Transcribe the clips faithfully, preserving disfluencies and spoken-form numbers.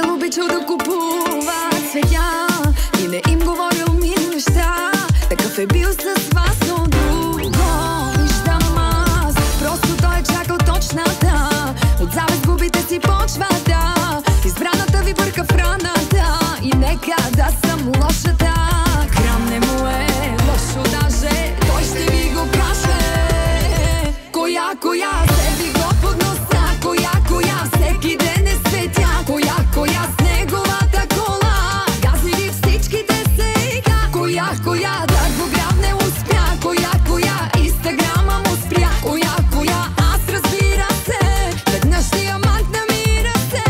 обичал да купува цветя и не им говорил мили неща. Такъв е бил с вас, но друго виждам аз. Просто той е чакал точната, от завист губите си почвата. Избраната ви бърка в раната и нека да съм лошата. Крам не му е лошо даже, той ще ви го каже. Коя, коя се ви го под носа, коя, коя всеки ден е светя. Коя, коя с неговата кола гази ви всичките сега. Коя, коя да го грабне успя, коя, коя инстаграма му спря. Коя, коя аз разбира се, веднъж ти я махна ми ръце.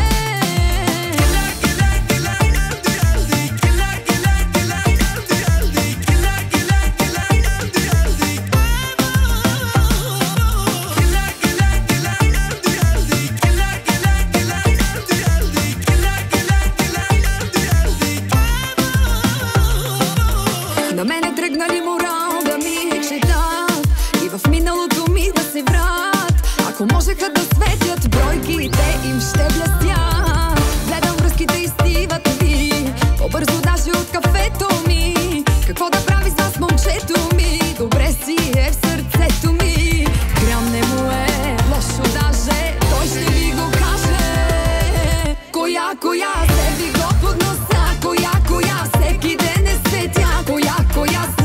На мене тръгнали морал да ми четат и в миналото ми да се врат. Ако можеха да светят бройките, им ще блестят. Гледам връзките и стиват ви по-бързо даже от кафето ми. Какво да прави с вас момчето ми, добре си е в сърцето ми. Грам не му е лошо даже, той ще ви го каже. Коя, коя се ви го под носа, коя, коя всеки ден е светя. Коя, коя